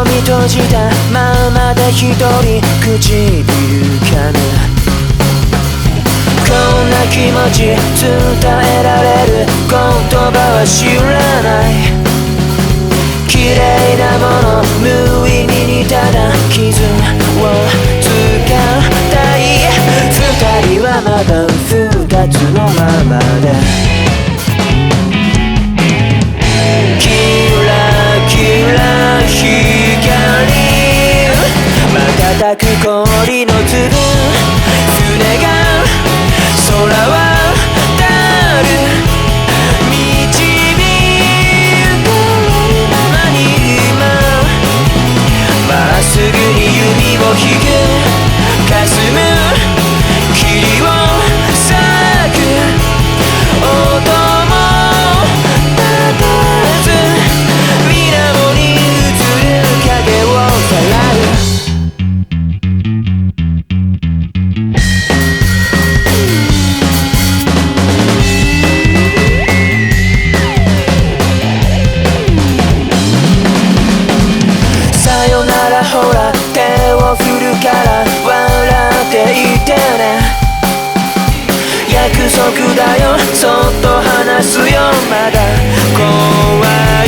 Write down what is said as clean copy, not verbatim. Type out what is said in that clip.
み閉じたままで一人唇かむ。こんな気持ち伝えられる言葉は知らない。綺麗なもの無意味にただ傷をつかたい。二人はまだ二つのままでキラキラ光瞬く氷の粒船が空はたる導かれるままに今まっすぐに弓を引く霞む霧を裂く音も立たず水面に映る影をさらう。ほら手を振るから笑っていてね。約束だよそっと話すよまだ怖い